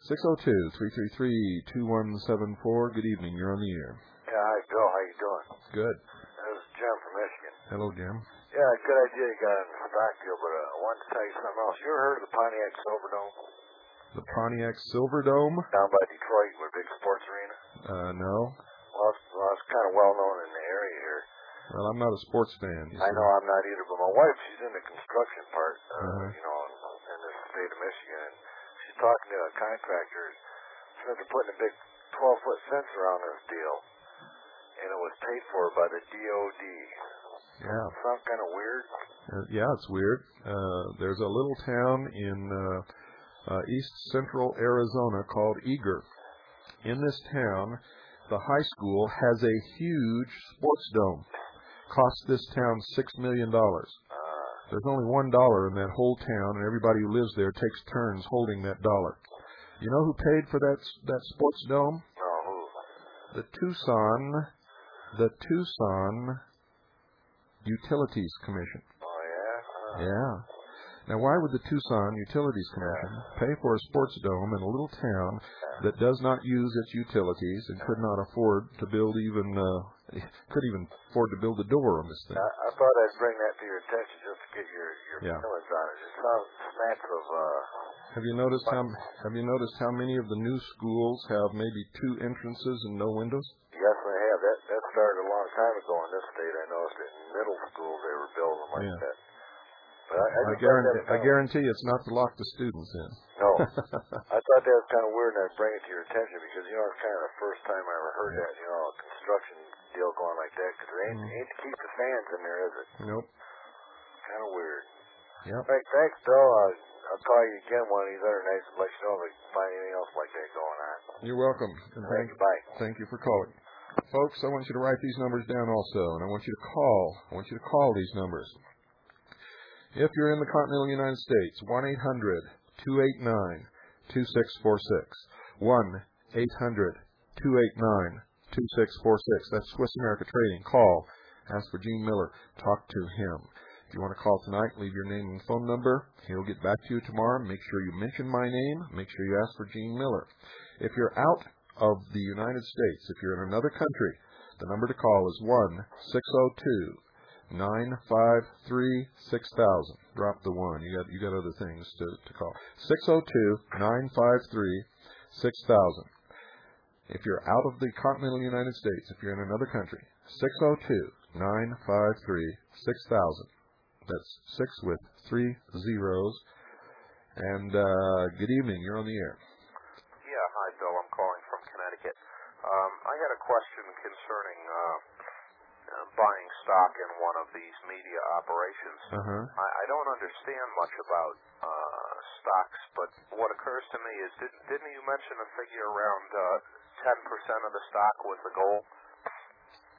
602-333-2174. Good evening. You're on the air. Yeah, hi, Bill. How you doing? Good. This is Jim from Michigan. Hello, Jim. Yeah, good idea you got in the stock deal, but I wanted to tell you something else. You ever heard of the Pontiac Silverdome? The Pontiac Silverdome? Down by Detroit, with a big sports arena? No. Well, it's kind of well known in the area here. Well, I'm not a sports fan. I know I'm not either, but my wife, she's in the construction part, you know, in the state of Michigan. And she's talking to a contractor. She said they're putting a big 12-foot fence around this deal, and it was paid for by the DOD. Yeah. Sound kind of weird? Yeah, it's weird. There's a little town in east central Arizona called Eager. In this town, the high school has a huge sports dome. Cost this town $6 million. There's only $1 in that whole town, and everybody who lives there takes turns holding that dollar. You know who paid for that sports dome? No, who? The Tucson Utilities Commission. Oh, yeah? Yeah. Now, why would the Tucson Utilities Commission pay for a sports dome in a little town that does not use its utilities and could not afford to build could even afford to build a door on this thing? I thought I'd bring that to your attention just to get your feelings on it. It sounds snacks of Have you noticed how many of the new schools have maybe 2 entrances and no windows? Yes, I have. That started a long time ago in this state. I noticed it in middle schools they were building like that. But I guarantee it's not to lock the students in. No. I thought that was kind of weird, and I'd bring it to your attention because, you know, it's kind of the first time I ever heard that, you know, a construction deal going like that, because it ain't to keep the fans in there, is it? Nope. Kind of weird. Yep. Right, thanks, Bill. I'll call you again one of these other nights and let you know if I can find anything else like that going on. You're welcome. And thank you. Bye. Thank you for calling. Folks, I want you to write these numbers down also, and I want you to call. I want you to call these numbers. If you're in the continental United States, 1-800-289-2646. 1-800-289-2646. That's Swiss America Trading. Call. Ask for Gene Miller. Talk to him. If you want to call tonight, leave your name and phone number. He'll get back to you tomorrow. Make sure you mention my name. Make sure you ask for Gene Miller. If you're out of the United States, if you're in another country, the number to call is 1-602-953-6000. Drop the 1. You got other things to call. 602-953-6000. If you're out of the continental United States, if you're in another country, 602-953-6000. That's 6 with 3 zeros. And good evening. You're on the air. Yeah, hi, Bill. I'm calling from Connecticut. I had a question concerning buying stock in one of these media operations. I don't understand much about stocks, but what occurs to me is, didn't you mention a figure around 10% of the stock was the goal?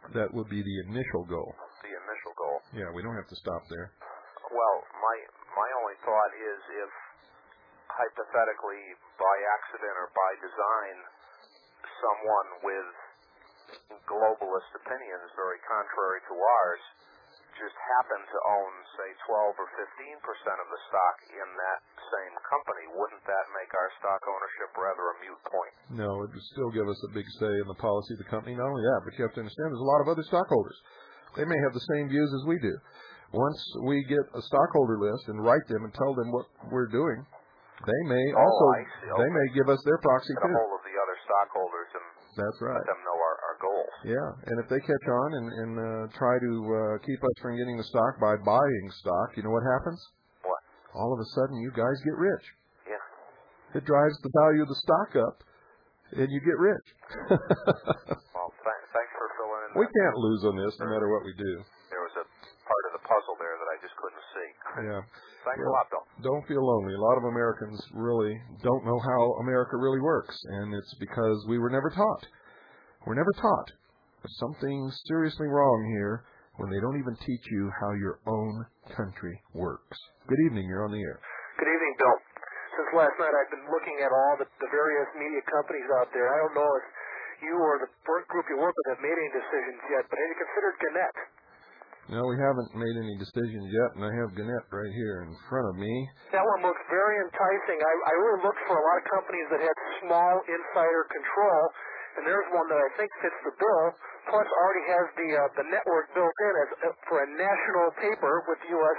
That would be the initial goal. The initial goal. Yeah, we don't have to stop there. Well, my only thought is if hypothetically, by accident or by design, someone with globalist opinions very contrary to ours just happened to own, say, 12 or 15% of the stock in that same company, wouldn't that make our stock ownership rather a moot point? No, it would still give us a big say in the policy of the company. Not only that, but you have to understand there's a lot of other stockholders. They may have the same views as we do. Once we get a stockholder list and write them and tell them what we're doing, they may they may give us their proxy too. Get a hold of the other stockholders and that's right. Let them know our goals. Yeah, and if they catch on and try to keep us from getting the stock by buying stock, you know what happens? What? All of a sudden, you guys get rich. Yeah. It drives the value of the stock up, and you get rich. Well, thanks for filling in. We can't lose on this, no matter what we do. There was a part of the puzzle there that I just couldn't see. Yeah. Thanks a lot, Bill. Don't feel lonely. A lot of Americans really don't know how America really works, and it's because we were never taught. We're never taught. There's something seriously wrong here when they don't even teach you how your own country works. Good evening. You're on the air. Good evening, Bill. Since last night, I've been looking at all the various media companies out there. I don't know if you or the group you work with have made any decisions yet, but have you considered Gannett? No, we haven't made any decisions yet, and I have Gannett right here in front of me. That one looks very enticing. I really looked for a lot of companies that had small insider control, and there's one that I think fits the bill, plus already has the network built in as for a national paper with U.S.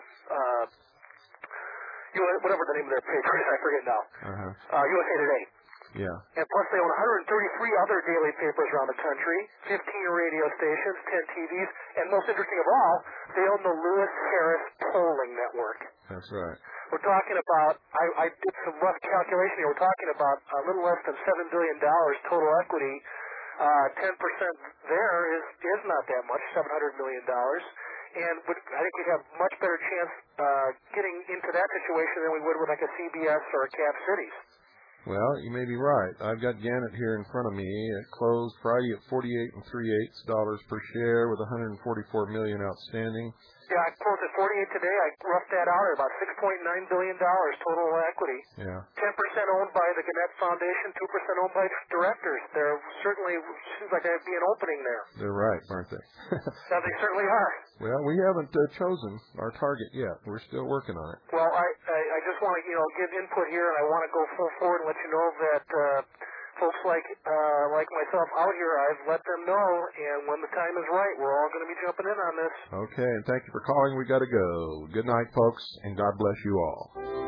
Whatever the name of their paper is, I forget now. USA Today. Yeah. And plus they own 133 other daily papers around the country, 15 radio stations, 10 TVs, and most interesting of all, they own the Lewis Harris Polling Network. That's right. We're talking about, I did some rough calculation here, we're talking about a little less than $7 billion total equity. 10% there is not that much, $700 million. And I think we'd have much better chance getting into that situation than we would with like a CBS or a Cap Cities. Well, you may be right. I've got Gannett here in front of me. It closed Friday at $48 3/8 per share with $144 million outstanding. Yeah, I closed at 48 today. I roughed that out at about $6.9 billion total equity. Yeah. 10% owned by the Gannett Foundation, 2% owned by directors. There certainly seems like there'd be an opening there. They're right, aren't they? Yeah, they certainly are. Well, we haven't chosen our target yet. We're still working on it. Well, I just want to give input here, and I want to go full forward and let you know that folks like myself out here, I've let them know, and when the time is right, we're all going to be jumping in on this. Okay, and thank you for calling. We got to go. Good night, folks, and God bless you all.